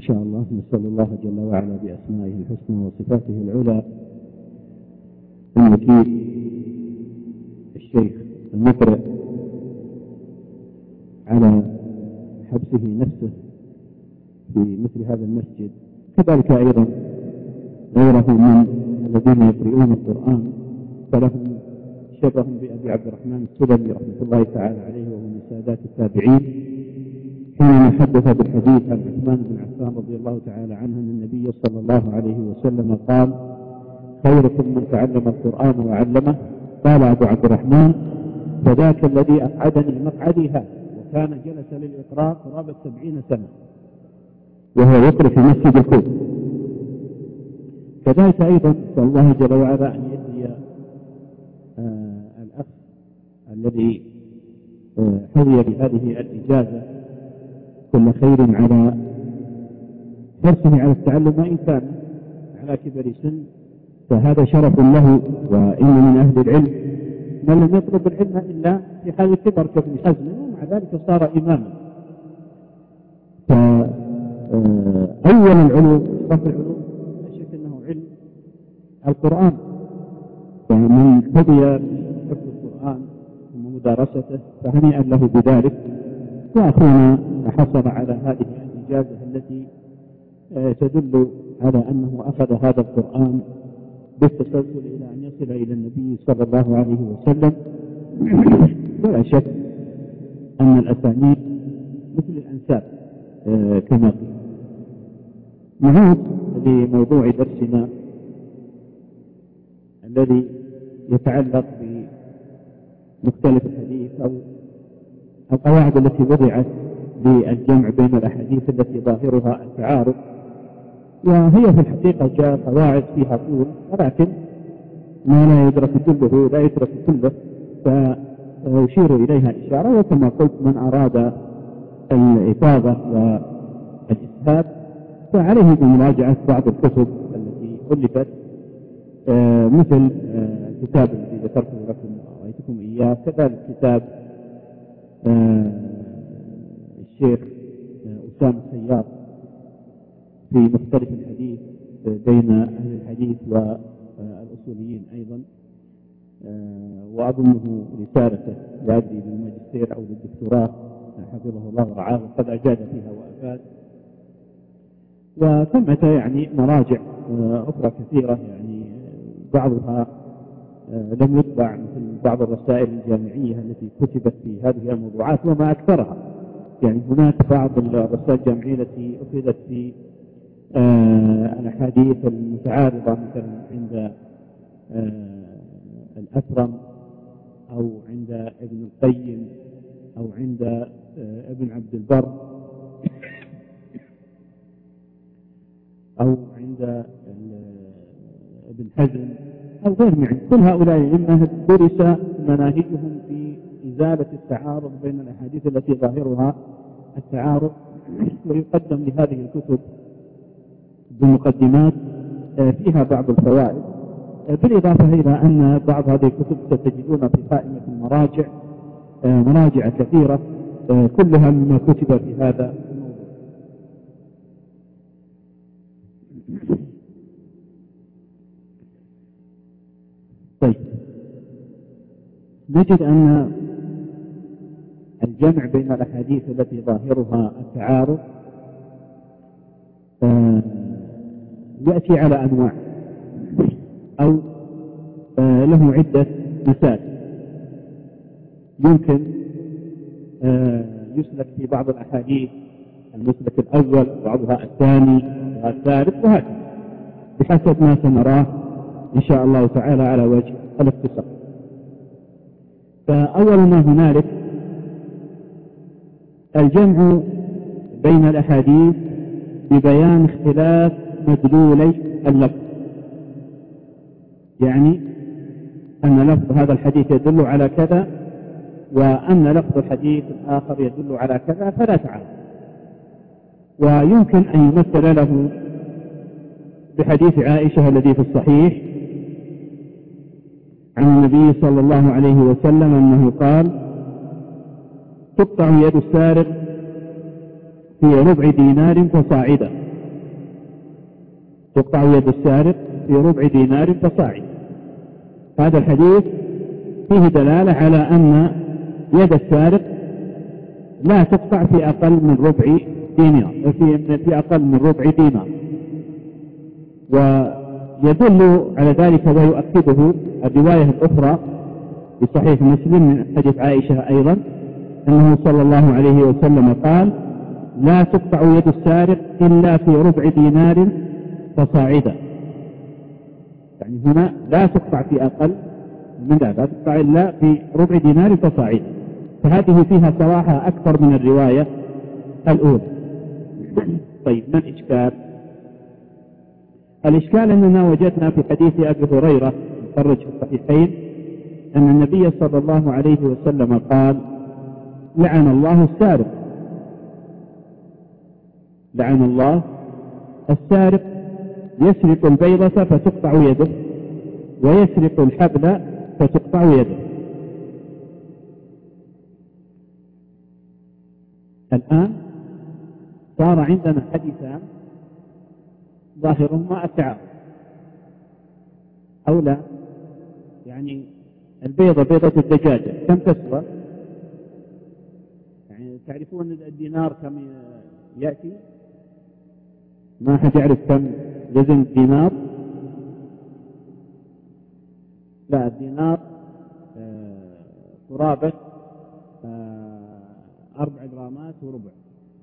شاء الله. نسأل الله جل وعلا بأسمائه الحسنى وصفاته العلى أن يجيب الشيخ المقرئ على حبسه نفسه في مثل هذا المسجد، كذلك أيضا غيره من الذين يقرؤون القرآن، فلهم شبه بأبي عبد الرحمن السلمي رحمة الله تعالى عليه، وهو من سادات التابعين، حينما حدث بالحديث عن عثمان بن عفان رضي الله تعالى عنه أن النبي صلى الله عليه وسلم قال: خيركم من تعلم القرآن وعلمه. قال أبو عبد الرحمن: فذاك الذي أقعدني مقعدي هذا، وكان جلس للإقراء قرابة 70 سنة وهو يقرأ في مسجد الكوفة. كذلك أيضا نسأل الله جل وعلا أن يجزي الأخ الذي حظي بهذه الإجازة كل خير على حرصه على التعلم، وإن كان على كبر سن فهذا شرف له. وإن من أهل العلم من لم يطلب العلم إلا في حال الكبر كابن حزم، ومع ذلك صار إماما. فأول العلوم أشرف العلوم لا شك أنه علم القرآن، فمن حظي بحفظ القرآن ومدارسته فهنيئا له بذلك. وأخونا حصل على هذه الإجازة التي تدل على أنه أخذ هذا القرآن بالتسلسل إلى أن يصل إلى النبي صلى الله عليه وسلم. ولا شك أن الأسانيد مثل الأنساب كما قيل. نعود لموضوع درسنا الذي يتعلق بمختلف الحديث أو القواعد التي وضعت للجمع بين الأحاديث التي ظاهرها التعارض. وهي في الحقيقة جاء قواعد فيها طول، ولكن ما لا يدرك كله لا يدرك كله، فأشير إليها إشارة. وكما قلت من أراد الإفاضة والإسهاب فعليه بمراجعة بعض الكتب التي ألفت، مثل الكتاب الذي ذكرته لكم ورأيتكم إياه، كذلك كتاب الشيخ أسامة السيار في مختلف الحديث بين أهل الحديث والأصوليين أيضا، وأظنه رسالته لا أدري للماجستير أو للدكتوراه حفظه الله ورعاه، وقد أجاد فيها وأفاد. وثمة يعني مراجع أخرى كثيرة، يعني بعضها لم يطبع، مثل بعض الرسائل الجامعية التي كتبت في هذه الموضوعات وما أكثرها. يعني هناك بعض الرسائل الجامعية التي أخذت في الأحاديث المتعارضة، مثلا عند الأثرم أو عند ابن القيم أو عند ابن عبد البر أو عند ابن حزم أو غيرهم. يعني كل هؤلاء إما درس مناهجهم في إزالة التعارض بين الأحاديث التي ظاهرها التعارض، ويقدم لهذه الكتب بمقدمات فيها بعض الفوائد، بالإضافة إلى أن بعض هذه الكتب ستجدون في قائمة المراجع مراجع كثيرة كلها مما كتب في هذا الموضوع. طيب، نجد أن الجمع بين الأحاديث التي ظاهرها التعارض يأتي على أنواع أو له عدة مسالك. يمكن يسلك في بعض الأحاديث المسلك الأول، بعضها الثاني، بعضها الثالث، وهكذا بحسب ما سنراه إن شاء الله تعالى على وجه الاختصار. فأول ما هنالك الجمع بين الأحاديث ببيان اختلاف مدلولي اللفظ، يعني أن لفظ هذا الحديث يدل على كذا وأن لفظ الحديث الآخر يدل على كذا، فلا تعارض. ويمكن أن يمثل له بحديث عائشة الذي في الصحيح عن النبي صلى الله عليه وسلم أنه قال: تقطع يد السارق في ربع دينار فصاعدا، تقطع يد السارق في ربع دينار فصاعدا. هذا الحديث فيه دلالة على أن يد السارق لا تقطع في أقل من ربع دينار، في أقل من ربع دينار. ويدل على ذلك ويؤكده الرواية الأخرى في صحيح مسلم من حديث عائشة أيضا أنه صلى الله عليه وسلم قال: لا تقطع يد السارق إلا في ربع دينار فصاعدا. يعني هنا لا تقطع في أقل من ذلك، لا تقطع إلا في ربع دينار فصاعدا. فهذه فيها صراحة أكثر من الرواية الأولى. طيب، ما الإشكال؟ الإشكال أننا وجدنا في حديث أبي هريرة مخرج في الصحيحين أن النبي صلى الله عليه وسلم قال: لعن الله السارق. لعن الله السارق يسرق البيضة فتقطع يده، ويسرق الحبل فتقطع يده. الآن صار عندنا حديثان ظاهرهما التعارض أو لا. يعني البيضة، بيضة الدجاجة، كم تسوى؟ يعني تعرفون الدينار كم يأتي؟ ما أحد يعرف كم وزن الدينار؟ لا، الدينار قرابة 4 جرامات وربع.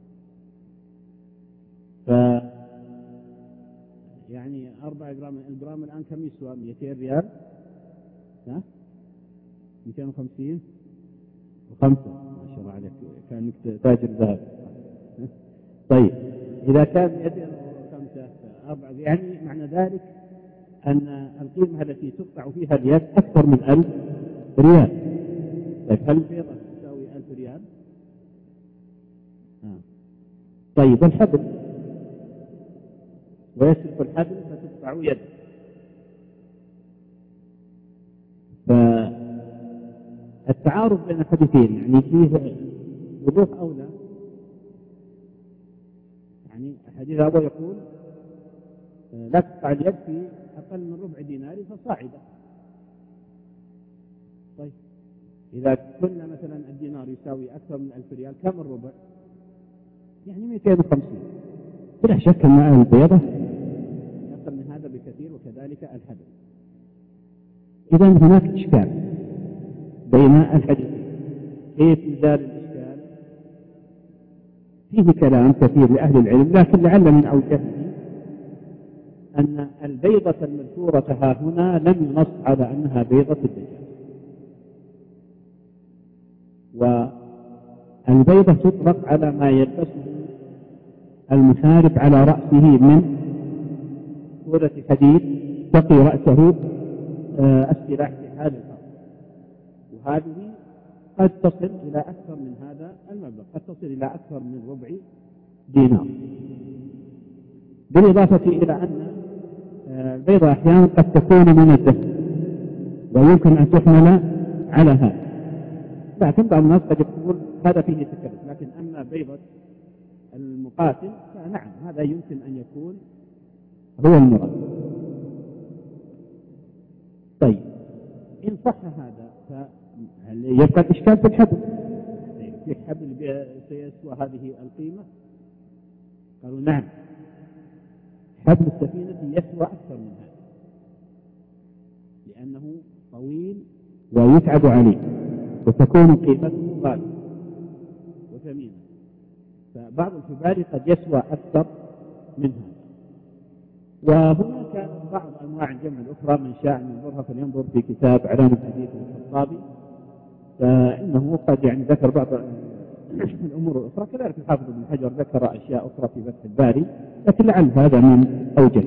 يعني 4 جرام، الجرام الآن كم يسوى؟ 200 ريال؟ ها؟ 250 وخمسة. ما شاء الله عليك، كأنك تاجر ذهب. طيب، إذا كان 205 4، يعني معنى ذلك أن القيمة التي تقطع فيها اليد أكثر من 1000 ريال. طيب، هل البيضة تساوي 1000 ريال؟ طيب، الحبل، ويسرق الحبل فتقطع يده. فالتعارض بين الحديثين يعني فيه وضوح أو لا؟ يعني الحديث هذا يقول: لا تقطع اليد في أقل من ربع دينار فصاعدا. طيب، إذا قلنا مثلا الدينار يساوي أكثر من 1000 ريال، كم الربع؟ يعني 250. بلا شك أن البيضة أقل من هذا بكثير، وكذلك الحبل. إذا هناك إشكال بين الحديثين. كيف يزال الإشكال؟ فيه كلام كثير لأهل العلم، لكن لعل من أوجهه أن البيضة المذكورة ها هنا لم ينص على أنها بيضة الدجاج، والبيضة تطلق على ما يلبسه المحارب على رأسه من كرة حديد تقي رأسه السلاح في حال الحرب، وهذه قد تصل إلى أكثر من هذا المبلغ، قد تصل إلى أكثر من ربع دينار. بالإضافة إلى أن البيضة أحيانا قد تكون من الذهب ويمكن أن تحمل على هذا، لكن بعض الناس قد يقول هذا فيه تكلف. لكن أما بيضة المقاتل فنعم، هذا يمكن أن يكون هو المراد. طيب، إن صح هذا فهل يبقى الإشكال في الحبل؟ في حبل سيسوى هذه القيمة؟ قالوا نعم، حبل السفينة يسوى أكثر من هذا، لأنه طويل ويتعب عليه، وتكون قيمته غالية وثمينة. فبعض الحبال قد يسوى أكثر من هذا. وهناك بعض أنواع الجمع الأخرى، من شاء أن ينظرها فلينظر في كتاب علامة الحديث الخطابي، فإنه قد ذكر بعض الأمور الأخرى. كذلك الحافظ ابن حجر ذكر أشياء أخرى في فتح الباري، لكن لعل هذا من أوجه.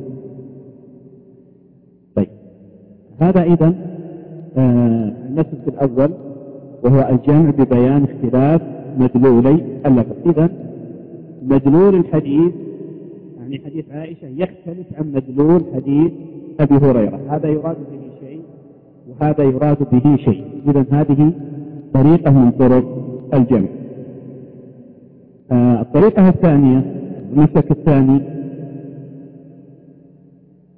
طيب، هذا إذن المسلك الأول، وهو الجمع ببيان اختلاف مدلولي اللفظ. إذن مدلول الحديث، يعني حديث عائشة، يختلف عن مدلول حديث أبي هريرة. هذا يراد به شيء وهذا يراد به شيء. إذن هذه طريقة من طرق الجمع. الطريقة الثانية، المسلك الثاني،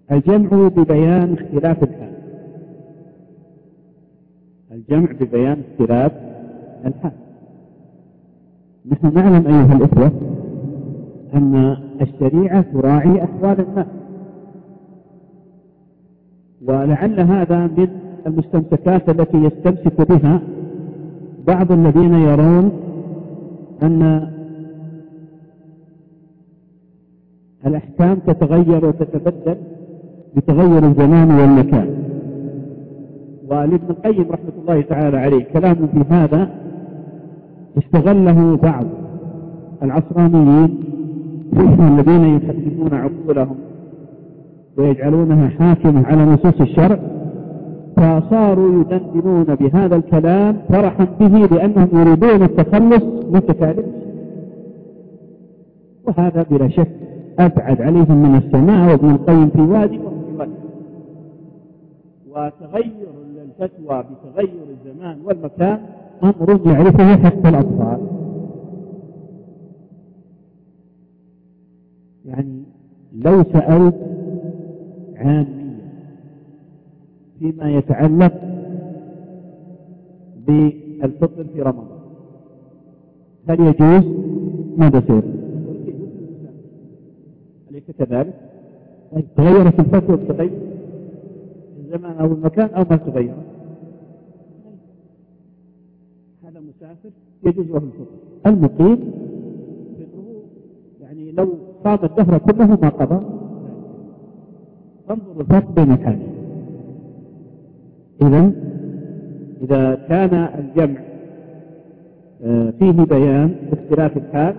الجمع ببيان اختلاف الحال. الجمع ببيان اختلاف الحال. نحن نعلم أيها الإخوة أن الشريعة تراعي أحوال الناس، ولعل هذا من المستمسكات التي يستمسك بها بعض الذين يرون أن الأحكام تتغير وتتبدل بتغير الزمان والمكان. ولابن القيم رحمة الله تعالى عليه كلام في هذا استغله بعض العصرانيين الذين يحدثون عقولهم ويجعلونها حاكمة على نصوص الشرع، فصاروا يدندنون بهذا الكلام فرحا به لأنهم يريدون التخلص من تكاليف الشرع، وهذا بلا شك أبعد عليهم من السماء، وابن القيم في وادي وهم في وادي. وتغير الفتوى بتغير الزمان والمكان أمر يعرفه حتى الأطفال. يعني لو سألت عاميا فيما يتعلق بالفطر في رمضان هل يجوز؟ ماذا سير؟ أليس كذلك؟ تغيرت الفتوى بتغير الزمان أو المكان أو ما تغير؟ هذا مسافر يجوز له الفطر. المقيم فطره يعني لو صام الدهر كله ما قضى. انظروا الفرق بين الحالين. إذا كان الجمع فيه بيان باختلاف الحال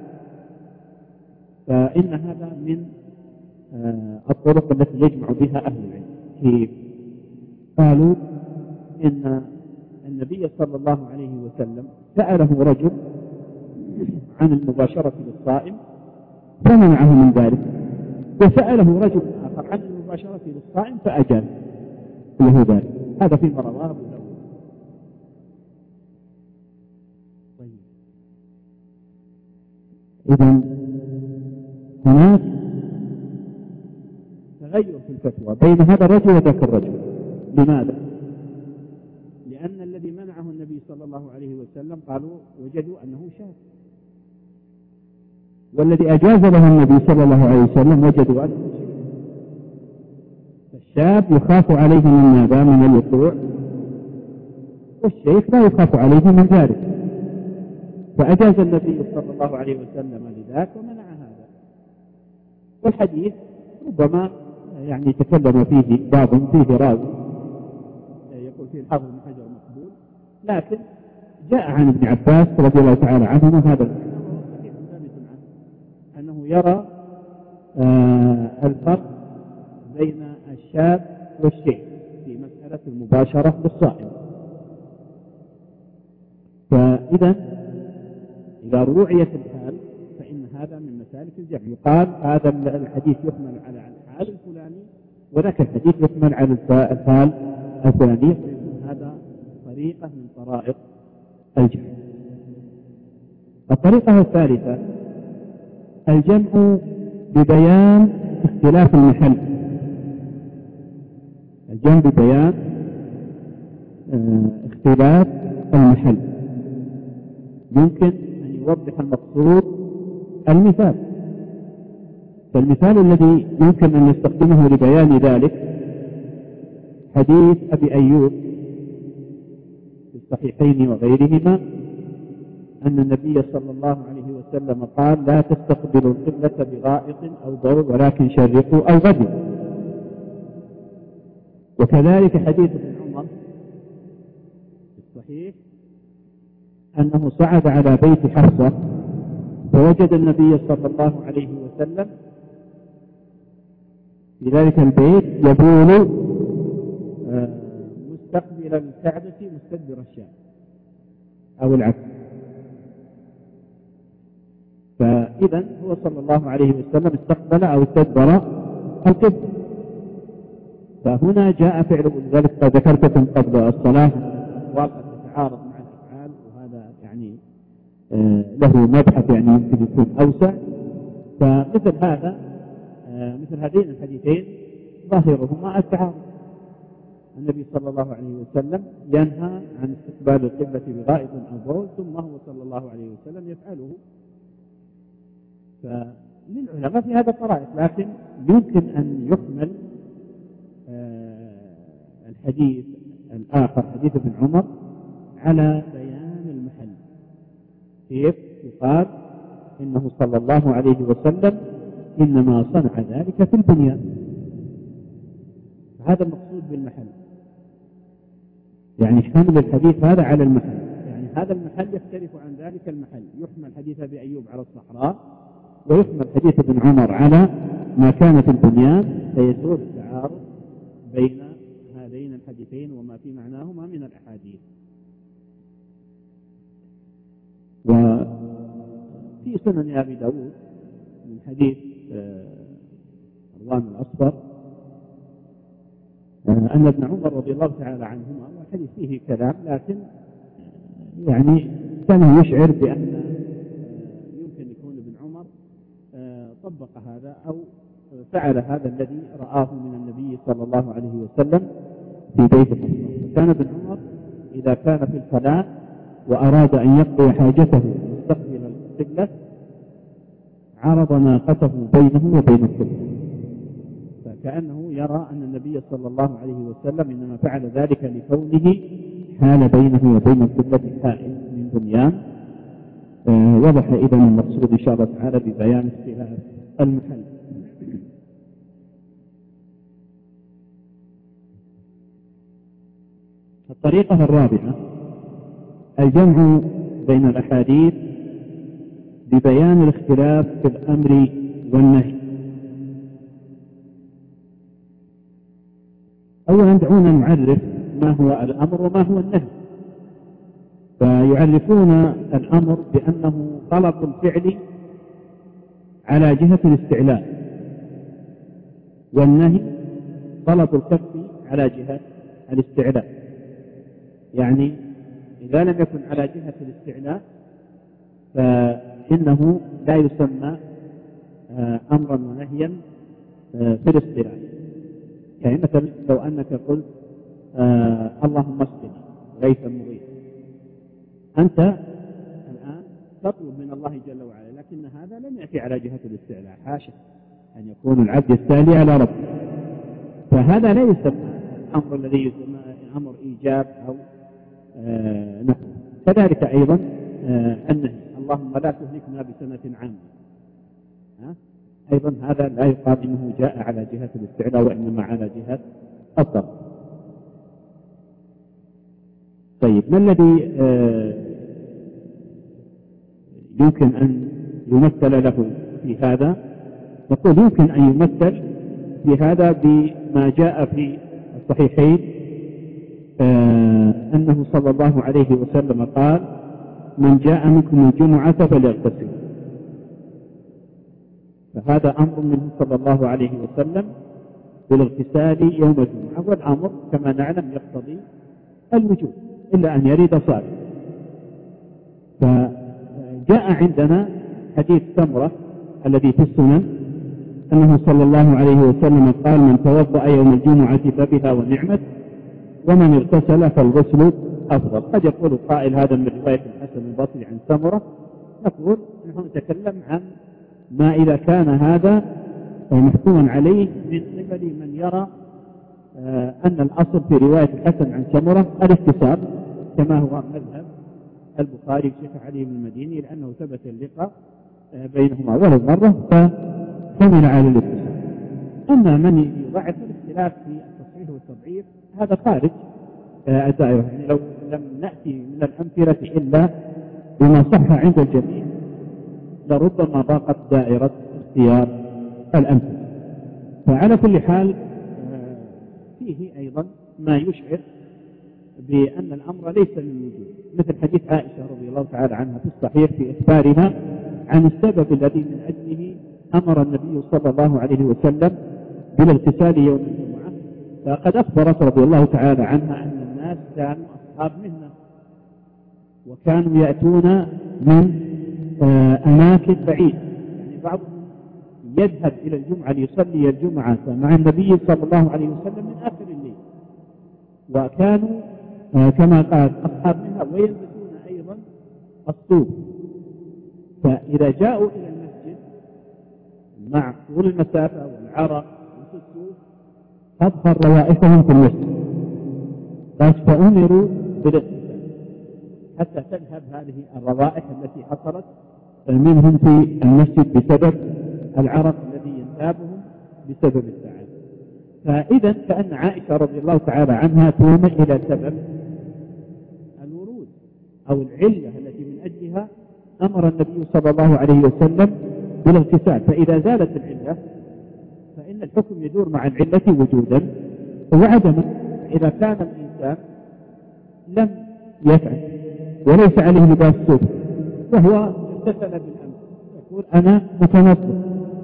فإن هذا من الطرق التي يجمع بها أهل العلم. كيف؟ قالوا إن النبي صلى الله عليه وسلم سأله رجل عن المباشرة للصائم فمنعه من ذلك، وسأله رجل آخر عن المباشرة للصائم فأجاب له ذلك. هذا فيما رواه أبو داود. طيب، إذن هناك تغير في الفتوى بين هذا الرجل وذاك الرجل. لماذا؟ لأن الذي منعه النبي صلى الله عليه وسلم قالوا وجدوا أنه شاذ، والذي أجاز له النبي صلى الله عليه وسلم وجدوا أنه شيء. فالشاب يخاف عليه من ماذا؟ من الوقوع، والشيخ لا يخاف عليه من ذلك، فأجاز النبي صلى الله عليه وسلم لذاك ومنع هذا. والحديث ربما يعني تكلم فيه بعض فيه راوي يقول فيه الحافظ بن حجر مقبول، لكن جاء عن ابن عباس رضي الله تعالى عنهما هذا صحيح ثابت عنه أنه يرى الفرق بين الشاب والشيخ في مسألة المباشرة بالصائم. فإذا إذا روعيت الحال فإن هذا من مسالك الجمع. يقال هذا الحديث يحمل على الحال الفلاني وذاك الحديث يحمل على الحال الفلاني، فيكون هذا طريقة من طرائق الجمع. الطريقة الثالثة الجمع ببيان اختلاف المحل. الجمع ببيان اختلاف المحل يمكن أن يوضح المقصود المثال. فالمثال الذي يمكن أن نستخدمه لبيان ذلك حديث أبي أيوب في الصحيحين وغيرهما أن النبي صلى الله عليه وسلم قال لا تستقبلوا القبلة بغائط أو بول ولكن شرقوا أو غدوا. وكذلك حديث ابن عمر في الصحيح أنه صعد على بيت حفصة فوجد النبي صلى الله عليه وسلم في ذلك البيت يبول مستقبل الكعبة مستدبر الشام أو العكس. فإذا هو صلى الله عليه وسلم استقبل أو استدبر القبلة. فهنا جاء فعل ذلك ذكرتكم قبل الصلاة وقد تتعارض مع الأفعال، وهذا يعني له مبحث يعني يمكن يكون أوسع. فمثل هذا مثل هذين الحديثين ظاهرهما التعارض. النبي صلى الله عليه وسلم ينهى عن استقبال القبلة بغائط أو بول، ثم هو صلى الله عليه وسلم يفعله. فللعلماء في هذا طرائق، لكن يمكن أن يحمل الحديث الآخر حديث ابن عمر على بيان المحل. كيف يقال إنه صلى الله عليه وسلم إنما صنع ذلك في البنيان، هذا المقصود بالمحل، يعني حمل الحديث هذا على المحل، يعني هذا المحل يختلف عن ذلك المحل. يحمل حديث أبي أيوب على الصحراء، ويحمل حديث ابن عمر على ما كان في البنيان، فيزول التعارض بين هذين الحديثين وما في معناهما من الأحاديث. وفي سنن أبي داود من حديث مروان الأصفر أن ابن عمر رضي الله تعالى عنهما، والحديث فيه كلام لكن يعني كان يشعر بأن يمكن يكون ابن عمر طبق هذا أو فعل هذا الذي رآه من النبي صلى الله عليه وسلم في بيت الحصة. كان ابن عمر إذا كان في الخلاء وأراد أن يقضي حاجته مستقبل القبلة عرض ناقته بينه وبين القبلة، فكأنه يرى أن النبي صلى الله عليه وسلم إنما فعل ذلك لكونه حال بينه وبين القبلة حائل من بنيان. وضح إذا المقصود إن شاء الله تعالى ببيان اختلاف المحل. الطريقة الرابعة الجمع بين الأحاديث ببيان الاختلاف في الأمر والنهي. أولا دعونا نعرف ما هو الأمر وما هو النهي. فيعرفون الأمر بأنه طلب الفعل على جهة الاستعلاء، والنهي طلب الكف على جهة الاستعلاء. يعني إذا لم يكن على جهة الاستعلاء فإنه لا يسمى أمرا ونهيا في الاصطلاح. يعني مثلا لو أنك قلت اللهم اسقني غيثا مغيثا، أنت الآن تطلب من الله جل وعلا، لكن هذا لم يأتي على جهة الاستعلاء، حاشا أن يكون العبد يستعلي على ربه، فهذا لا يسمى الأمر الذي يسمى أمر إيجاب أو نحو. كذلك أيضا النهي، اللهم لا تهلكنا بسنة عامة، أيضا هذا لا يقال إنه جاء على جهة الاستعلاء وإنما على جهة الطلب. طيب ما الذي يمكن أن يمثل له في هذا؟ نقول يمكن أن يمثل في هذا بما جاء في الصحيحين أنه صلى الله عليه وسلم قال من جاء منكم الجمعة فليغتسل، فهذا أمر منه صلى الله عليه وسلم بالاغتسال يوم الجمعة، والأمر كما نعلم يقتضي الوجوب إلا أن يرد صالح. فجاء عندنا حديث سمرة الذي في السنن أنه صلى الله عليه وسلم قال من توضأ يوم الجمعة فبها ونعمت، ومن اغتسل فالغسل أفضل. قد يقول قائل هذا من رواية الحسن البصري عن سمرة، نقول نحن نتكلم عن ما إذا كان هذا محكوما عليه من قبل من يرى أن الأصل في رواية الحسن عن سمرة الاتصال كما هو مذهب البخاري وشيخ علي بن المديني، لأنه ثبت اللقاء بينهما ولو مرة فحمل على الاتصال. أما من يضعف الاختلاف في التصحيح والتضعيف هذا خارج الدائرة، يعني لو لم نأتي من الأمثلة إلا بما صح عند الجميع لربما ضاقت دائرة اختيار الأمثلة. فعلى كل حال فيه أيضا ما يشعر بأن الأمر ليس للوجود، مثل حديث عائشة رضي الله تعالى عنها في الصحيح في إخبارها عن السبب الذي من أجله أمر النبي صلى الله عليه وسلم بالاغتسال يوم الجمعة. فقد أخبرت رضي الله تعالى عنها أن الناس كانوا أصحاب مهنة، وكانوا يأتون من أماكن بعيدة، يعني بعضهم يذهب إلى الجمعة ليصلي الجمعة مع النبي صلى الله عليه وسلم من آخر الليل، وكانوا كما قال أصحاب منها ويلبسون أيضا الصوف. فإذا جاءوا إلى المسجد مع طول المسافة والعرق والصوف تظهر روائحهم في المسجد، فأمروا بالاغتسال حتى تذهب هذه الروائح التي حصلت منهم في المسجد بسبب العرق الذي ينتابهم بسبب التعب. فإذا كأن عائشة رضي الله تعالى عنها تومئ إلى سبب الورود أو العلة التي من أجلها أمر النبي صلى الله عليه وسلم بالاغتسال. فإذا زالت العلة فإن الحكم يدور مع العلة وجودا وعدما. إذا كان الإنسان لم يفعل وليس عليه لباس صوف وهو اغتسل بالأمس يقول أنا متنظف،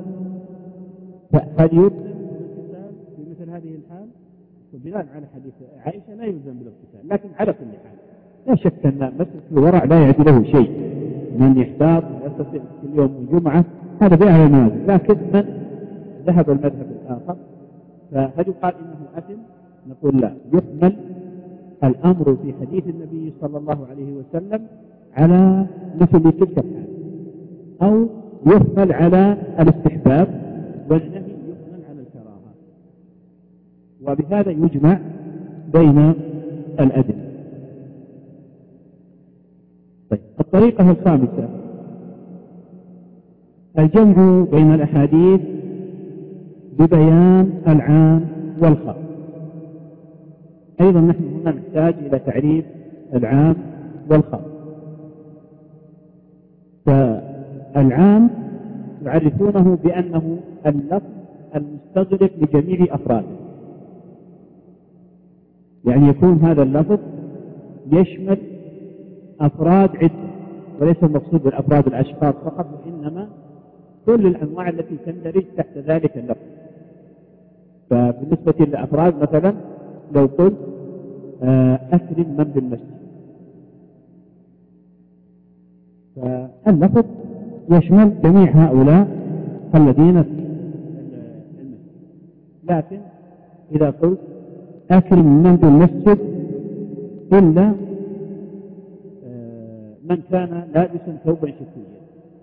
فهل يلزم بالاغتسال في مثل هذه الحال؟ وبناء على حديث عائشة لا يلزم بالاغتسال، لكن على كل حال لا شك أن مسلك الورع لا يعدله شيء. من يحتاط ويغتسل كل يوم الجمعة هذا بأعلى المنازل، لكن من ذهب المذهب الآخر فهل يقال إنه أثم؟ نقول لا، يحمل الأمر في حديث النبي صلى الله عليه وسلم على مثل تلك الحال، أو يحمل على الاستحباب، والنهي يحمل على الكراهة، وبهذا يجمع بين الأدلة. طيب، الطريقة الخامسة الجمع بين الأحاديث ببيان العام والخاص. أيضا نحن هنا نحتاج إلى تعريف العام والخاص. فالعام يعرفونه بأنه اللفظ المستغرق لجميع أفراده، يعني يكون هذا اللفظ يشمل أفراد عدة، وليس المقصود بالأفراد الأشخاص فقط، وإنما كل الأنواع التي تندرج تحت ذلك اللفظ. فبالنسبة للأفراد مثلا لو قلت أكرم من بالمسجد، فاللفظ يشمل جميع هؤلاء الذين في المسجد. لكن إذا قلت أكرم من بالمسجد إلا من كان لابسا ثوبا شتويا،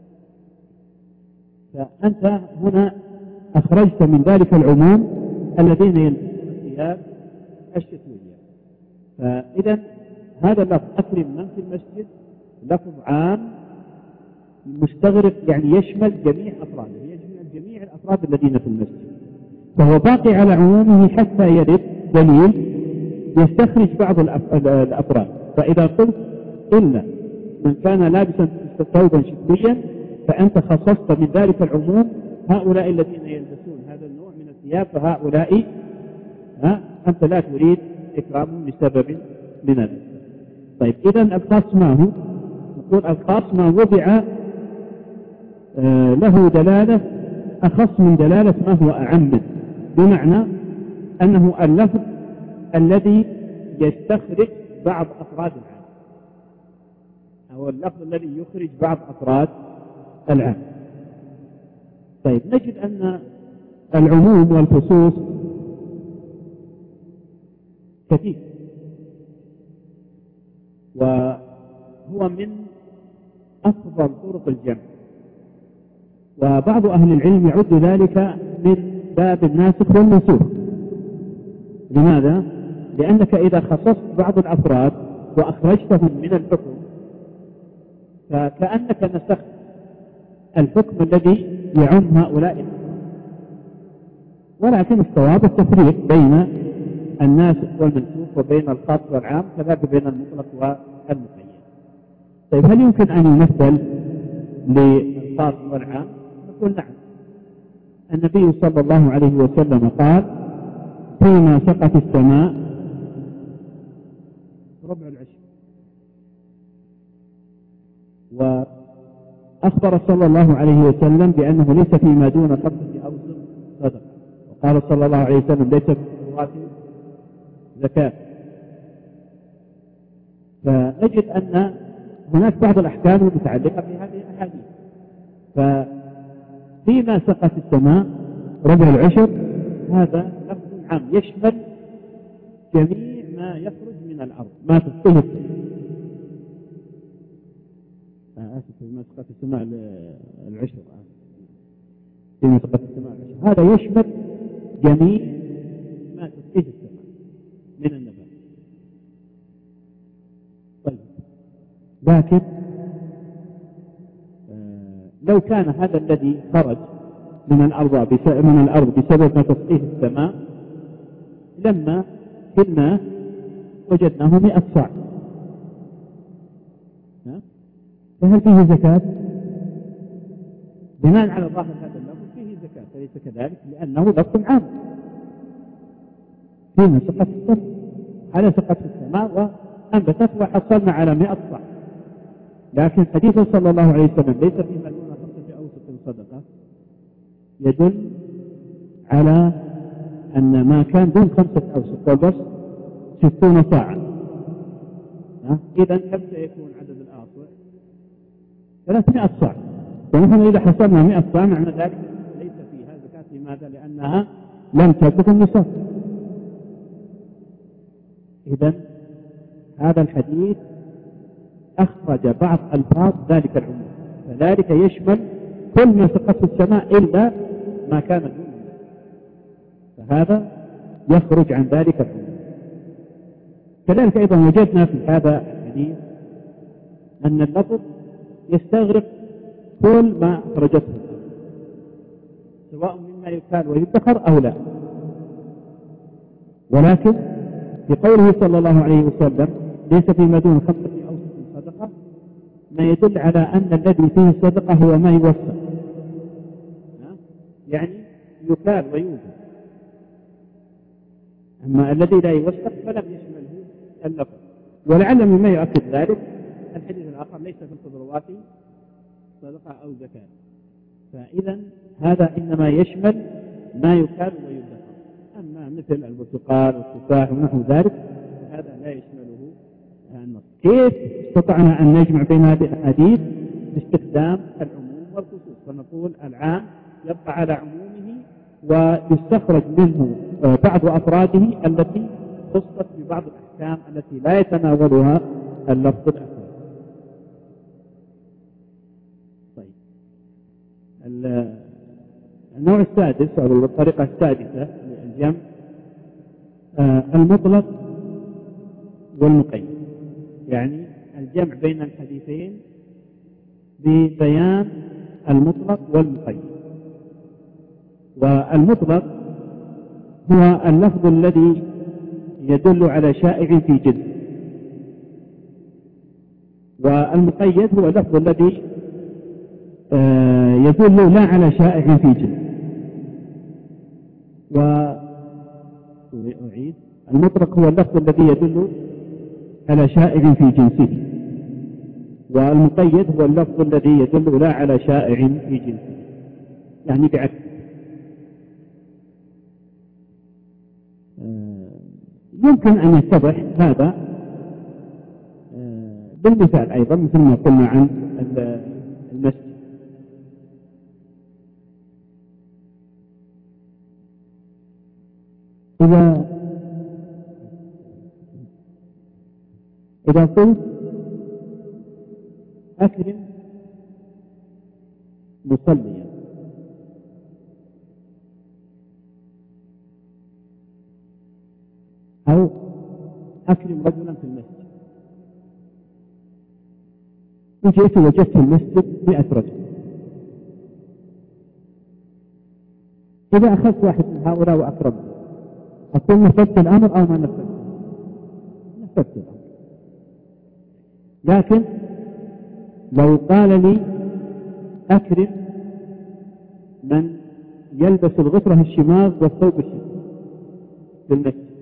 فأنت هنا أخرجت من ذلك العموم الذين يلبسون الثياب الشتوية. فإذا هذا اللفظ أكرم من في المسجد لفظ عام مستغرق، يعني يشمل جميع أفراده، يشمل جميع الأفراد الذين في المسجد، فهو باقي على عمومه حتى يرد دليل يستخرج بعض الأفراد. فإذا قلت إلا من كان لابسا ثوبا شتويا فأنت خصصت من ذلك العموم هؤلاء الذين يلبسون هذا النوع من الثياب، فهؤلاء أنت لا تريد إكرامهم لسبب من الأسباب. طيب، إذا الخاص ما هو؟ نقول الخاص ما وضع له دلالة أخص من دلالة ما هو أعم منه، بمعنى أنه اللفظ الذي يستخرج بعض أفراد العام، أو اللفظ الذي يخرج بعض أفراد العام. طيب، نجد أن العموم والخصوص كثير، وهو من أفضل طرق الجمع، وبعض أهل العلم يعد ذلك من باب الناسخ والمنسوخ. لماذا؟ لأنك إذا خصصت بعض الأفراد وأخرجتهم من الحكم فكأنك نسخت الحكم الذي يعم هؤلاء، ولكن الصواب التفريق بين الناسخ والمنسوخ وبين الخاص والعام، كذلك بين المطلق والمقيد. طيب، هل يمكن أن يمثل للخاص والعام؟ نقول نعم. النبي صلى الله عليه وسلم قال فيما سقت السماء ربع العشر، وأخبر صلى الله عليه وسلم بأنه ليس فيما دون 5 أوسق صدقة، وقال صلى الله عليه وسلم ليس في الرواتب زكاة. فنجد أن هناك بعض الأحكام المتعلقة في هذه الأحاديث. ففي فيما سقت السماء ربع العشر هذا لفظ عام يشمل جميع ما يخرج من الأرض ما تسقيه السماء. آسف فيما سقت السماء العشر فيما سقت السماء العشر هذا يشمل جميع ما تسقيه السماء من النبات. طيب لكن لو كان هذا الذي خرج من الأرض بسبب ما تسقيه السماء لما كنا وجدناه 100 صاع، فهل فيه زكاة؟ بناء على ظاهر هذا اللفظ فيه زكاة، فليس كذلك لأنه لفظ عام فيما سقط السماء. على سقط السماء وأنبتت وحصلنا على 100 صاع، لكن حديث صلى الله عليه وسلم ليس فيما دون 5 أوسق صدقة يدل على أن ما كان دون 5 أوسق والبس 60 صاعا. إذا كم سيكون عدد الآصع؟ 300 صاع. ونحن إذا حصلنا 100 صاع معنى ذلك ليس فيها زكاة. لماذا؟ لأنها لم تبلغ النصاب. إذا هذا الحديث أخرج بعض ألفاظ ذلك العموم، فذلك يشمل كل ما سقط في السماء إلا ما كان دون النصاب، فهذا يخرج عن ذلك العموم. كذلك أيضا وجدنا في هذا الحديث أن اللفظ يستغرق كل ما أخرجته الأرض سواء مما يكال ويدخر أو لا، ولكن في قوله صلى الله عليه وسلم ليس فيما دون 5 أوسق صدقة ما يدل على أن الذي فيه الصدقة هو ما يوسق، يعني يكال ويوجد. أما الذي لا يوسق فلم يشمله اللفظ. ولعل مما يؤكد ذلك الحديث الآخر ليس في الخضروات صدقة أو زكاة، فإذا هذا إنما يشمل ما يكال ويدخر. أما مثل البرتقال والتفاح ونحو ذلك هذا لا يشمله النص. كيف استطعنا أن نجمع بين هذه الأحاديث؟ باستخدام العموم والخصوص، فنقول العام يبقى على عمومه ويستخرج منه بعض أفراده التي خصت ببعض الأحكام التي لا يتناولها اللفظ الأخير. طيب النوع السادس أو الطريقة السادسة للجمع المطلق والمقيد، يعني الجمع بين الحديثين ببيان المطلق والمقيد. والمطلق هو اللفظ الذي يدل على شائع في جنس، والمقيد هو اللفظ الذي يدل لا على شائع في جنس. المطلق هو اللفظ الذي يدل على شائع في جنسه، والمقيد هو اللفظ الذي يدل لا على شائع في جنسه، يعني بعكس. يمكن أن يتضح هذا بالمثال أيضا مثل ما قلنا عن المسجد. إذا قلت أكرم مصليا أو أكرم رجلا في المسجد، وجئت وجدت في المسجد 100 رجل، إذا أخذت واحد من هؤلاء وأكرمته أكون نفذت الأمر أو ما نفذت؟ نفذت الأمر. لكن لو قال لي أكرم من يلبس الغترة الشماغ والثوب الشماغ في المسجد،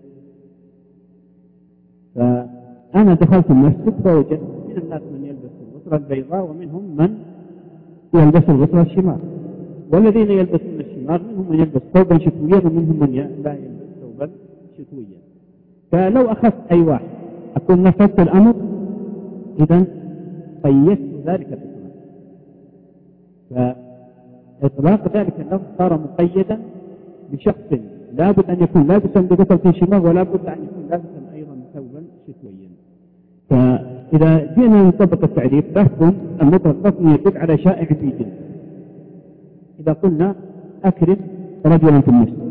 فأنا دخلت المسجد فوجدت من الناس من يلبس الغترة البيضاء ومنهم من يلبس الغترة الشماغ، والذين يلبسون الشماغ منهم من يلبس ثوبا شتويا ومنهم من لا يلبس ثوبا شتويا. فلو أخذت أي واحد أكون نفذت الأمر، إذن قيدت ذلك بالأمر. فإطلاق ذلك اللفظ صار مقيدا بشخص لا بد أن يكون لابسا بقطعة شماغ ولا بد أن يكون لابسا أيضا ثوبا شتويا. فإذا جئنا نطبق التعريف لفظ المطلق لفظ يدل على شائع في جنس. إذا قلنا أكرم رجلا في المسجد،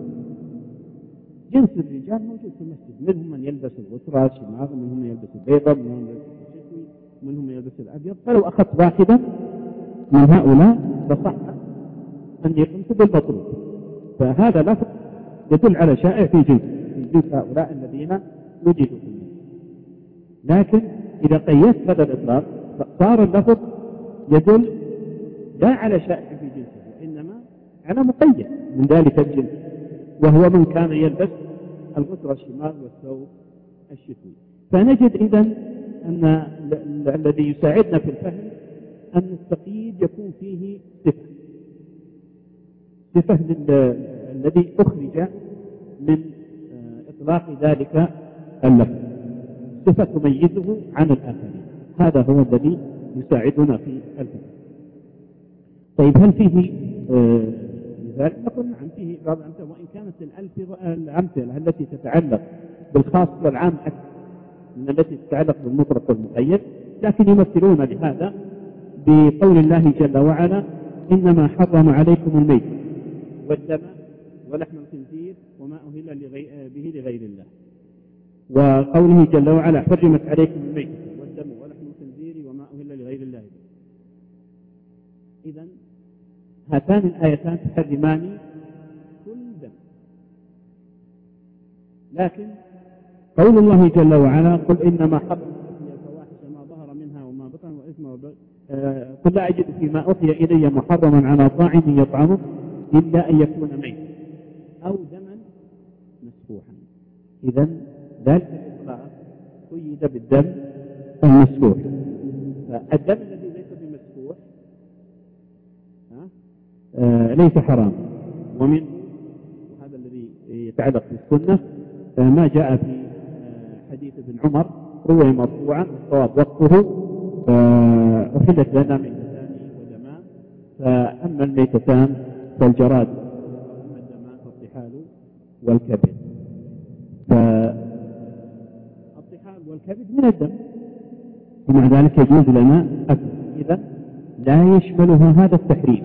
جنس الرجال موجود في المسجد، منهم من يلبس الغترة شماغ، منهم من يلبس البيضة، منهم من يلبس الشتوي، منهم من يلبس الأبيض. فلو أخذت واحدا من هؤلاء فصح أن يقمت بالمطلوب. فهذا لفظ يدل على شائع في جنس هؤلاء الذين وجدوا في المسجد. لكن إذا قيدت هذا الإطلاق صار اللفظ يدل لا على شائع في جنسه وإنما على مقيد من ذلك الجنس، وهو من كان يلبس الغترة الشماغ والثوب الشتوي. فنجد إذن أن الذي يساعدنا في الفهم أن التقييد يكون فيه صفة الذي أخرج من إطلاق ذلك اللفظ، صفة تميزه عن الآخرين. هذا هو الذي يساعدنا في الفهم. طيب هل فيه لذلك نقول نعم فيه بعض الأمثلة، وإن كانت الأمثلة التي تتعلق بالخاص والعام أكثر من التي تتعلق بالمطلق والمقيد، لكن يمثلون لهذا بقول الله جل وعلا إنما حرم عليكم الميت والدم ولحم الخنزير وما أهل به لغير الله، وقوله جل وعلا حرمت عليكم الميت والدم ولحم الخنزير وما أهل لغير الله. إذن هاتان الآيتان تحرمان كل دم، لكن قول الله جل وعلا قل إنما حرم الفواحش ما ظهر منها وما بطن وإثم قل لا أجد فيما أوحي إلي محرما على طاعم يطعمه إلا أن يكون ميتا أو دما مسفوحا. إذن ذلك الإطلاق قيد بالدم المسفوح. فالدم الذي ليس بمسفوح ليس حرام، ومنه وهذا الذي يتعلق بالسنة ما جاء في حديث ابن عمر روي مرفوعا الصواب وقته أحلت لنا ميتتان ودمان، فأما الميتتان فالجراد وأما الدمان فالطحال والكبد. فالطحال والكبد من الدم ومع ذلك يجوز لنا أكل. إذا لا يشملها هذا التحريم.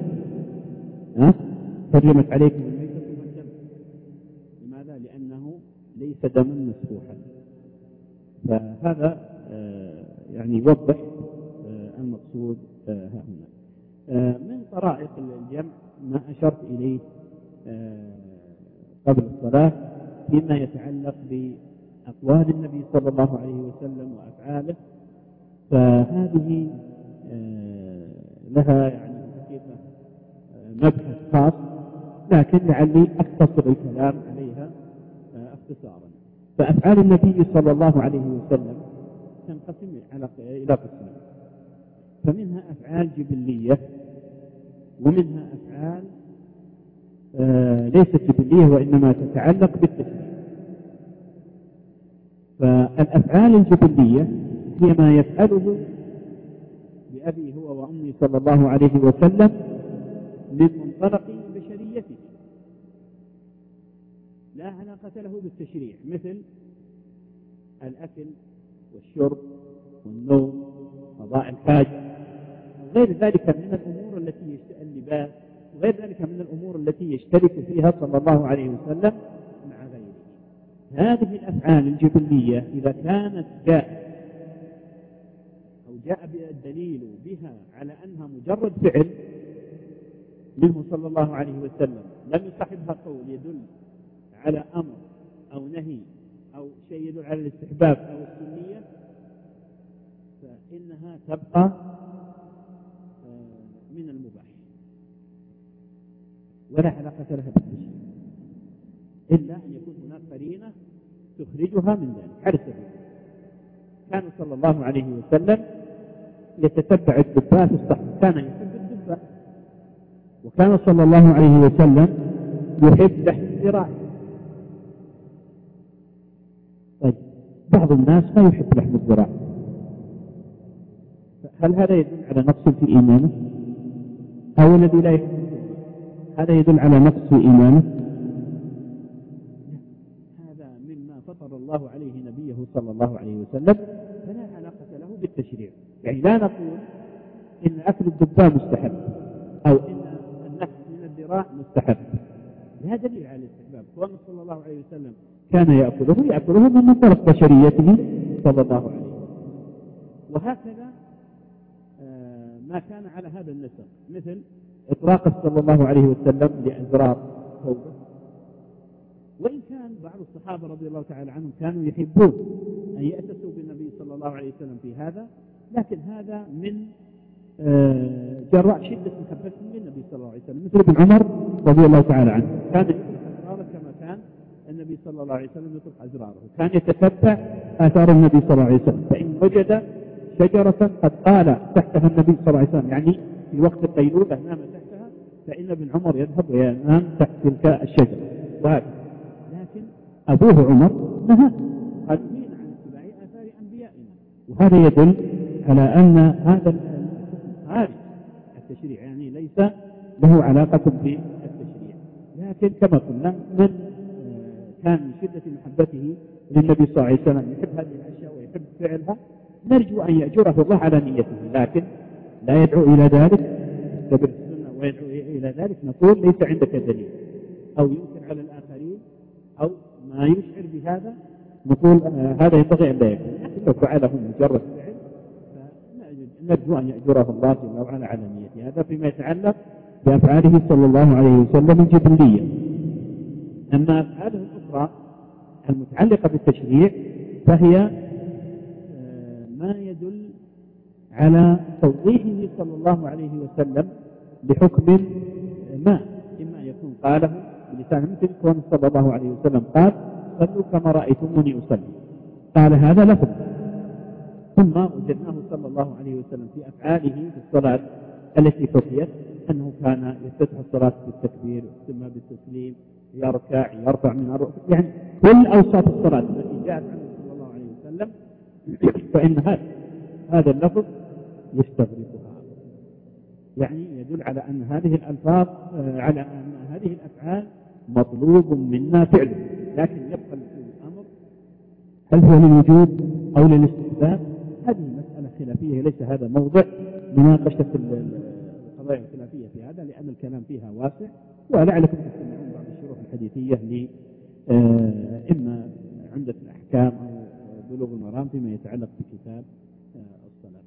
حرمت عليكم الميتة والدم. لماذا؟ لأنه ليس دما مسفوحا. فهذا يعني يوضح المقصود ها هنا. من طرائق الجمع ما أشرت إليه قبل الصلاة فيما يتعلق بأقوال النبي صلى الله عليه وسلم وأفعاله، فهذه لها يعني حقيقة مبحث خاص، لكن لعلي أختصر الكلام عليها اختصارا. فأفعال النبي صلى الله عليه وسلم تنقسم إلى قسمين، فمنها أفعال جبلية ومنها أفعال ليست جبلية وإنما تتعلق بالتشريع. فالأفعال الجبلية هي ما يفعله بأبي هو وأمي صلى الله عليه وسلم من منطلق بشريته لا علاقة له بالتشريع، مثل الأكل والشرب والنوم قضاء الحاجة وغير ذلك من الأمور التي اللباس وغير ذلك من الأمور التي يشترك فيها صلى الله عليه وسلم مع غيره. هذه الأفعال الجبلية إذا كانت جاء الدليل بها على أنها مجرد فعل منه صلى الله عليه وسلم لم يصحبها قول يدل على أمر أو نهي أو شيء يدل على الاستحباب أو السنية، فإنها تبقى من المباح ولا علاقة لها بالتشريع، إلا أن يكون هناك قرينة تخرجها من ذلك. على سبيل كان صلى الله عليه وسلم يتتبع الدباء في الصحراء، كان يحب الدباء، وكان صلى الله عليه وسلم يحب لحم الذراع. طيب بعض الناس ما يحب لحم الذراع، هل هذا يدل على نقص في إيمانه؟ أو الذي لا يحب هذا يدل على نقص إيمانه؟ هذا مما فطر الله عليه نبيه صلى الله عليه وسلم، فلا علاقة له بالتشريع. يعني لا نقول إن أكل الدباء مستحب أو إن النفس من الذراع مستحب، لا دليل على الاستحباب. كونه صلى الله عليه وسلم كان يأكله من منطلق بشريته صلى الله عليه وسلم. وهكذا ما كان على هذا النسق، مثل إطلاق صلى الله عليه وسلم لأزرار ثوبه، وإن كان بعض الصحابة رضي الله تعالى عنهم كانوا يحبون أن يأتسوا بالنبي صلى الله عليه وسلم في هذا، لكن هذا من جراء شدة محبتهم للنبي صلى الله عليه وسلم. مثل ابن عمر رضي الله تعالى عنه كان يطلق أزراره كما كان النبي صلى الله عليه وسلم يطلق أزراره، كان يتتبع آثار النبي صلى الله عليه وسلم، فإن وجد شجرة قد قال تحتها النبي صلى الله عليه وسلم، يعني في وقت القيلولة نام تحتها، فإن ابن عمر يذهب وينام تحت تلك الشجرة وهكذا. لكن أبوه عمر نهى، قال نهينا عن اتباع آثار أنبيائنا، وهذا يدل على أن هذا خارج التشريع، يعني ليس له علاقة بالتشريع. لكن كما قلنا من كان من شدة محبته للنبي صلى الله عليه وسلم يحب هذه الأشياء ويحب فعلها، نرجو أن يأجره الله على نيته، لكن لا يدعو إلى ذلك، يتبع السنة ويدعو إلى ذلك، نقول ليس عندك دليل، أو ينكر على الآخرين، أو ما يشعر بهذا، نقول هذا ينبغي أن لا يكون. لكن لو فعله مجرد فعل نرجو أن يأجره الله جل وعلا على نيته. هذا فيما يتعلق بأفعاله صلى الله عليه وسلم الجبلية. أما أفعاله الأخرى المتعلقة بالتشريع فهي ما يدل على توضيحه صلى الله عليه وسلم بحكم ما، إما يكون قاله بلسانه، مثل كون صلى الله عليه وسلم قال صلوا كما رأيتموني أصلي، قال هذا لفظ. ثم وجدناه صلى الله عليه وسلم في أفعاله في الصلاة التي حكيت أنه كان يفتتح الصلاة بالتكبير ويختمها بالتسليم، يركع يرفع من الركوع، يعني كل أوصاف الصلاة التي جاءت عنه صلى الله عليه وسلم، فإن هذا اللفظ يستغرقها، يعني يدل على أن هذه الألفاظ على أن هذه الأفعال مطلوب منا فعله. لكن يبقى الأمر هل هو للوجوب أو للاستحباب؟ هذه مسألة خلافية، ليس هذا موضع مناقشة القضايا الخلافية في هذا، لأن الكلام فيها واسع، ولعلكم تستمعون بعض الشروح الحديثية إما عمدة الأحكام أو بلوغ المرام فيما يتعلق بكتاب الصلاة.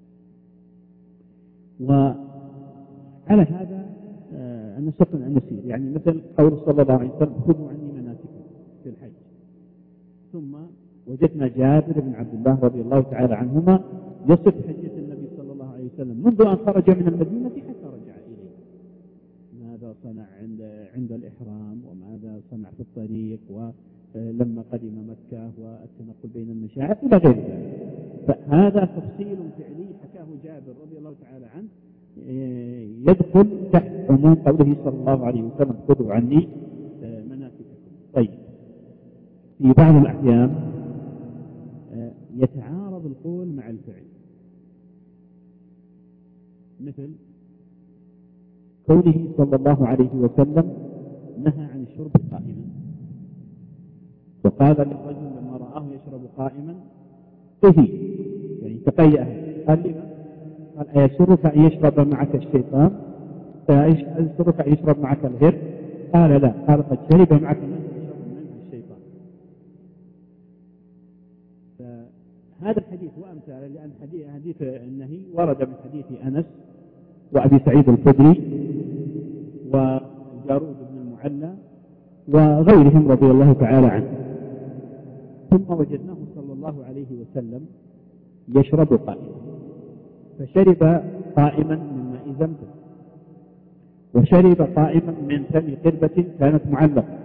وعلى هذا نسق النسير، يعني مثل قول صلى الله عليه وسلم خذوا عني مناسككم في الحج. ثم وجدنا جابر بن عبد الله رضي الله تعالى عنهما يصف حجة النبي صلى الله عليه وسلم منذ أن خرج من المدينة حتى رجع إليه، ماذا صنع عند الإحرام، وماذا صنع في الطريق، ولما قدم مكة، والتنقل بين المشاعر إلى غير ذلك. فهذا تفصيل فعلي حكاه جابر رضي الله تعالى عنه يدخل تحت عموم قوله صلى الله عليه وسلم خذوا عني مناسككم. طيب، في بعض الأحيان يتعارض القول مع الفعل، مثل قوله صلى الله عليه وسلم نهى عن الشرب قائما، وقال للرجل لما رآه يشرب قائما قه، يعني تقيأه، قال لما؟ قال أيسرك أن يشرب معك الشيطان؟ أيسرك أن يشرب معك الهر؟ قال لا، قال قد شرب معك من يشرب منه الشيطان. هذا الحديث وأمثاله، لأن حديث النهي ورد من حديث أنس وأبي سعيد الخدري وجارود بن المعلى وغيرهم رضي الله تعالى عنه. ثم وجدناه صلى الله عليه وسلم يشرب قائما، فشرب قائما من ماء زمزم، وشرب قائما من فم قربة كانت معلقة،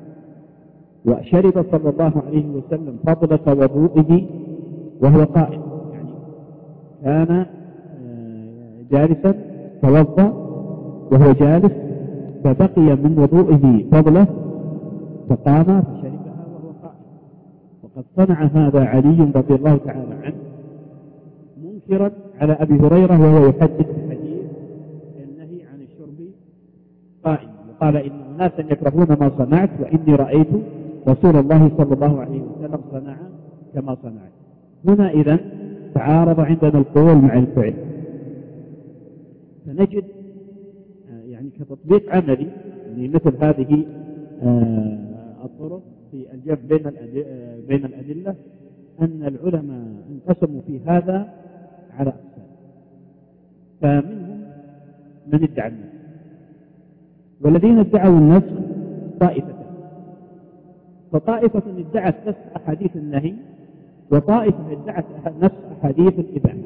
وشرب صلى الله عليه وسلم فضلة وضوئه وهو قائم، يعني كان جالسا توضأ وهو جالس، فبقي من وضوئه فضلة فقام فشربها وهو قائم. وقد صنع هذا علي رضي الله تعالى عنه منكرا على أبي هريرة وهو يحدث حديث النهي عن الشرب قائم، قال إن ناسا يكرهون ما صنعت وإني رأيت رسول الله صلى الله عليه وسلم صنع كما صنعت. هنا إذن تعارض عندنا القول مع الفعل، فنجد يعني كتطبيق عملي لمثل هذه الطرق في الجمع بين الأدلة، أن العلماء انقسموا في هذا على أقسام. فمنهم من ادعى النسخ، والذين ادعوا النسخ طائفتان، فطائفة ادعت نسخ أحاديث النهي، وطائفة ادعت نسخ أحاديث الإباحة.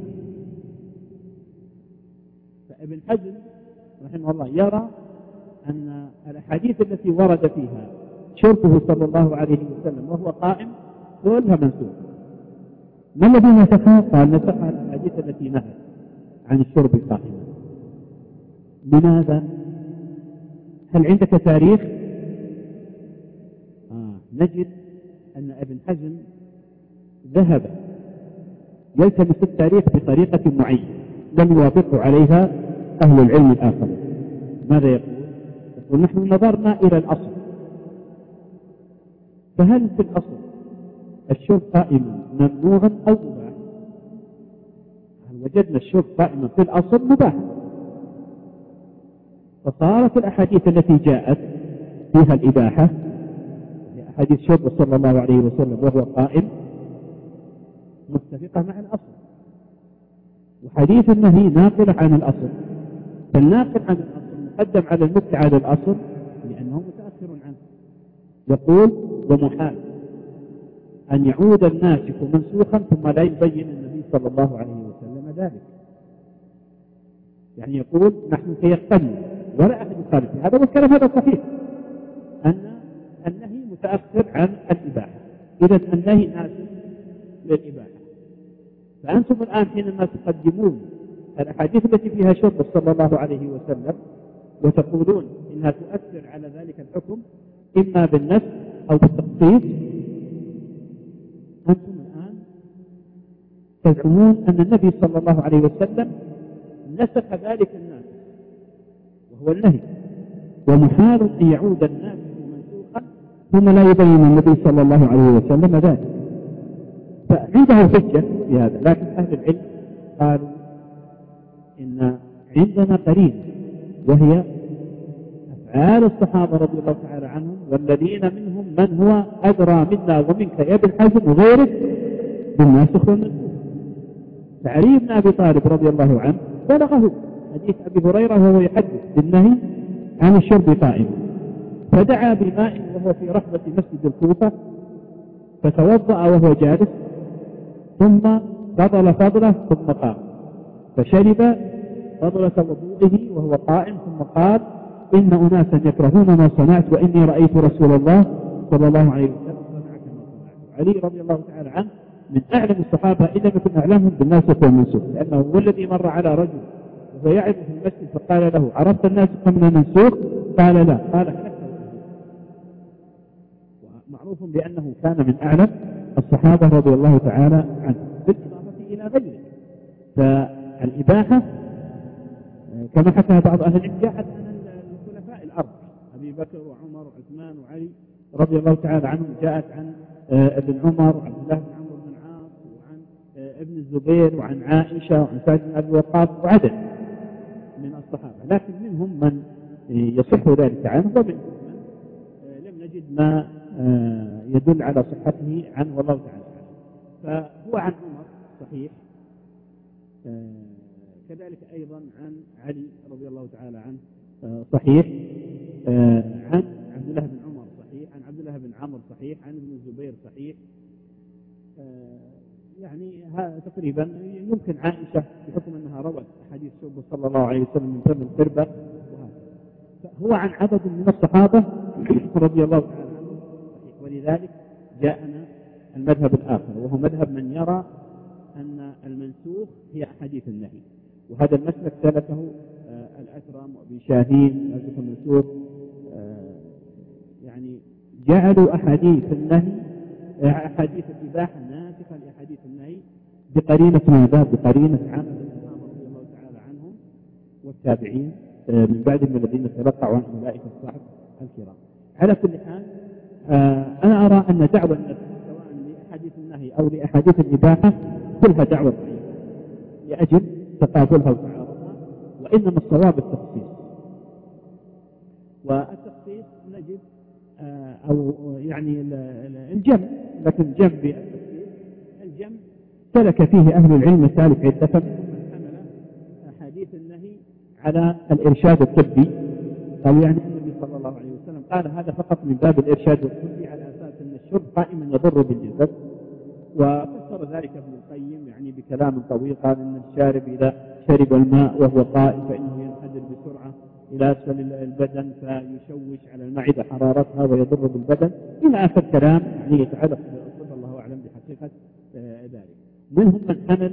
فابن حزم رحمه الله يرى أن الأحاديث التي ورد فيها شرطه صلى الله عليه وسلم وهو قائم كلها منسوخة. ما الذي نسخها؟ قال نسخها الأحاديث التي نهت عن الشرب قائما. لماذا؟ هل عندك تاريخ؟ نجد أن ابن حزم ذهب يلتمس التاريخ بطريقة معينة لم يوافقه عليها أهل العلم الآخر. ماذا يقول؟ يقول نحن نظرنا إلى الأصل، فهل في الأصل الشرب قائما ممنوع أو مباح؟ هل وجدنا الشرب قائما في الأصل مباح، فصارت الأحاديث التي جاءت فيها الإباحة هي أحاديث شرب صلى الله عليه وسلم وهو قائم متفقة مع الأصل، وحديث النهي ناقل عن الأصل، فالناقل عن الأصل مقدم على المبتدع على الأصل لأنه متأخر عنه. يقول ومحال أن يعود الناسخ منسوخا ثم لا يبين النبي صلى الله عليه وسلم ذلك. يعني يقول نحن تيقنا ولا أحد يخالف هذا، والكلام هذا صحيح أن النهي متأخر عن الإباحة، إذا النهي ناسخ للإباحة. فأنتم الآن حينما تقدمون الأحاديث التي فيها شرب صلى الله عليه وسلم وتقولون إنها تؤثر على ذلك الحكم إما بالنسخ أو بالتخصيص، أنتم الآن تزعمون أن النبي صلى الله عليه وسلم نسخ ذلك الناس وهو النهي، ومحال أن يعود الناس منسوخا ثم لا يبين النبي صلى الله عليه وسلم ذلك. فعنده حجة في هذا، لكن أهل العلم قالوا إن عندنا قرين وهي أفعال الصحابة رضي الله تعالى عنهم، والذين منهم من هو أدرى منا ومنك يا ابن حزم وغيرك بالناسخ والمنسوخ. فعلي بن أبي طالب رضي الله عنه بلغه حديث أبي هريرة وهو يحدث بالنهي عن الشرب قائما، فدعا بماء وهو في رحبة مسجد الكوفة فتوضأ وهو جالس، ثم فضل فضله ثم قام فشرب فضلة وضوئه وهو قائم، ثم قال إن أناسا يكرهون ما صنعت وإني رأيت رسول الله صلى الله عليه وسلم صنع كما صنعت. علي رضي الله تعالى عنه من أعلم الصحابة إن لم يكن أعلمهم بالناسخ والمنسوخ، لأنه هو الذي مر على رجل وهو يعظ في المسجد فقال له عرفت الناسخ من المنسوخ؟ قال لا، قال حلفته. ومعروف بأنه كان من أعلم الصحابة رضي الله تعالى عنه، بالإضافة إلى غيره. فالإباحة كما حكى بعض أهل العلم جاءت عن الخلفاء الأربعة أبي بكر وعمر وعثمان وعلي رضي الله تعالى عنهم، جاءت عن ابن عمر وعبد الله بن عمرو بن العاص وعن ابن الزبير وعن عائشة وعن سعد بن أبي وقاص وعدد من الصحابة، لكن منهم من يصح ذلك عنه ومنهم من لم نجد ما يدل على صحته عنه والله تعالى. فهو عن عمر صحيح، كذلك أيضا عن علي رضي الله تعالى عنه صحيح، عن عبد الله بن عمر صحيح، عن عبد الله بن عمرو صحيح، عن ابن الزبير صحيح. يعني هذا تقريبا يمكن عائشة بحكم أنها روت حديث شرب صلى الله عليه وسلم من فم القربة، فهو عن عدد من الصحابة رضي الله تعالى عنهم صحيح. ولذلك جاءنا المذهب الآخر وهو مذهب من يرى أن المنسوخ هي أحاديث النهي، وهذا المسلك سلكه الأكرم وابن شاهين ناسخ المنسوخ، يعني جعلوا أحاديث النهي أحاديث الإباحة ناسخة لأحاديث النهي بقرينة ماذا؟ بقرينة عمل الصحابة رضي الله تعالى عنهم والتابعين من بعدهم الذين تلقوا عن أولئك الصحب الكرام. على كل حال أنا أرى أن دعوة النفس سواء لأحاديث النهي أو لأحاديث الإباحة كلها دعوة ضعيفة لأجل تقابلها وتعارضها، وإنما الصواب التخصيص. والتخصيص نجد أو يعني الجمع، لكن الجمع بالتخصيص الجمع سلك فيه أهل العلم السالك عدة، من حمل أحاديث النهي على الإرشاد الطبي، قالوا يعني النبي صلى الله عليه وسلم قال هذا فقط من باب الإرشاد الطبي على أساس أن الشرب قائما يضر بالجسد، وفسر ذلك ابن القيم يعني بكلام طويل، قال ان الشارب اذا شرب الماء وهو قائم فانه ينحدر بسرعه الى اسفل البدن فيشوش على المعده حرارتها ويضر بالبدن الى اخر كلام يعني يتعلق بالطب، الله اعلم بحقيقه ذلك. منهم من حمل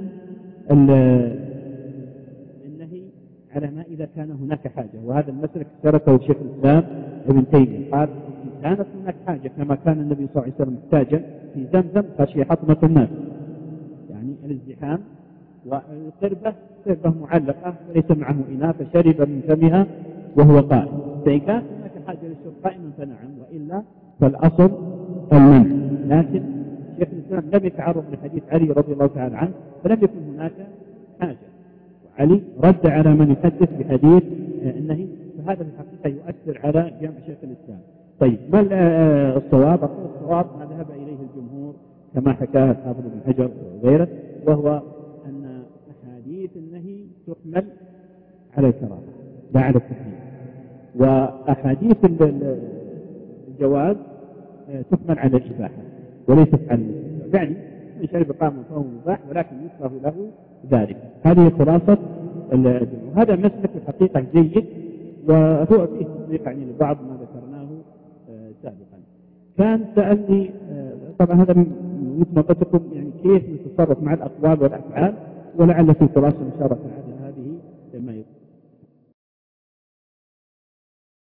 النهي على ما اذا كان هناك حاجه، وهذا المسلك سلكه شيخ الاسلام ابن تيميه، قال ان كانت هناك حاجه كما كان النبي صلى الله عليه وسلم محتاجا في زمزم خشي حطمة الناس، يعني الازدحام، والقربة قربة معلقة وليس معه إناء فشرب من فمها وهو قائم، فإن كانت هناك حاجة للشرب قائما فنعم، وإلا فالأصل المنع. لكن شيخ الإسلام لم يتعرض لحديث علي رضي الله تعالى عنه فلم يكن هناك حاجة، وعلي رد على من يحدث بحديث النهي، فهذا في الحقيقة يؤثر على جمع شيخ الإسلام. طيب ما الصواب؟ أقول الصواب ما ذهب إليه الجمهور كما حكاه الحافظ بن حجر وغيره، وهو أن أحاديث النهي تحمل على الكراهة لا على التحريم، وأحاديث الجواز تحمل على الإباحة وليست على الاستحباب، يعني من شرب قائما فهو مباح ولكن يكره له ذلك. هذه خلاصة الجمهور. هذا مسلك الحقيقة جيد، وهو فيه تطبيق يعني لبعض ما ذكرناه سابقا. كان سألني طبعا هذا مثل ما قلت لكم يعني كيف نتصرف مع الأقوال والأفعال، ولعل في خلاصة إن شاء الله تعالى